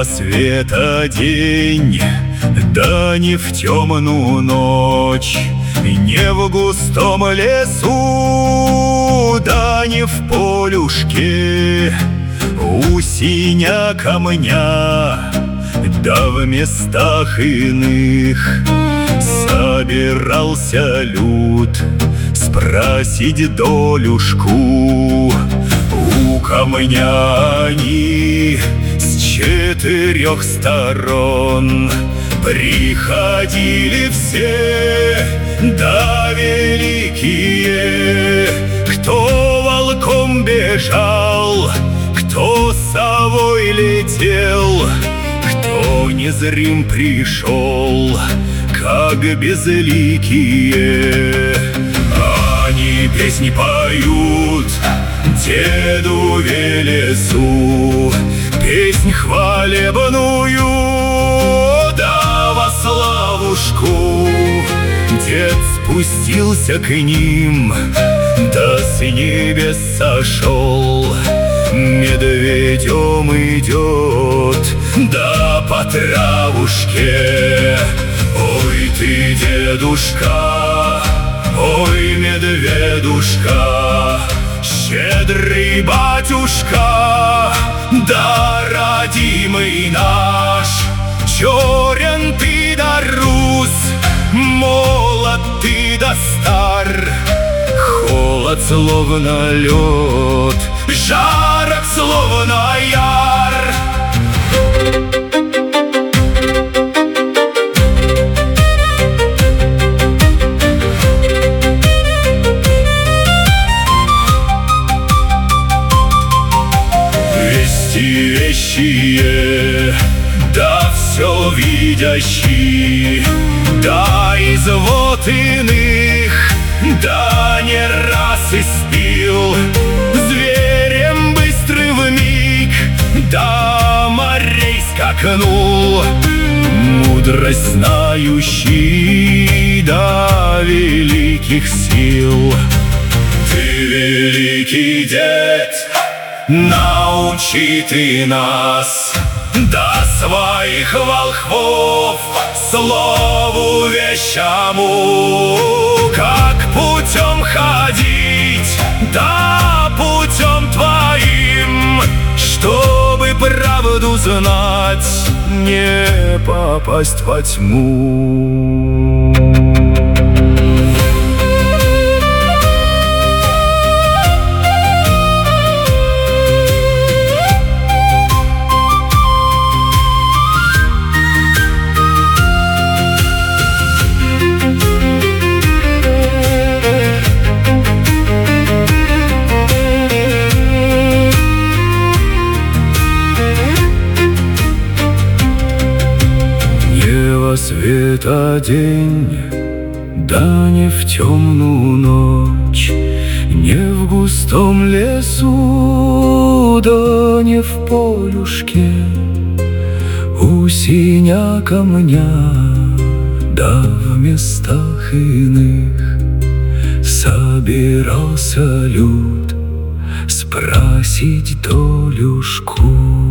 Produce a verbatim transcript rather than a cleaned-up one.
света день, да не в темную ночь, не в густом лесу, да не в полюшке, у синя камня, да в местах иных собирался люд спросить долюшку. У камня они с четырех сторон приходили все, да великие, кто волком бежал, кто совой летел, кто незрим пришел, как безликие. Они песни поют деду Велесу, песнь хвалебную, да во славушку. Дед спустился к ним, да с небес сошел, медведем идет, да по травушке. Ой ты, дедушка, ой, медведушка, щедрый батюшка, да родимый наш. Черен ты да рус, молод ты да стар, холод словно лед, жарок словно яр. Вещие, да все видящие, да из вод иных, да не раз испил, зверем быстрым вмиг, да морей скакнул, мудрость знающий, да великих сил. Ты, великий дед, научи ты нас, да своих волхвов слову вещему, как путем ходить, да путем твоим, чтобы правду знать, не попасть во тьму. Света день, да не в темную ночь, не в густом лесу, да не в полюшке, у синя камня, да в местах иных собирался люд спросить долюшку.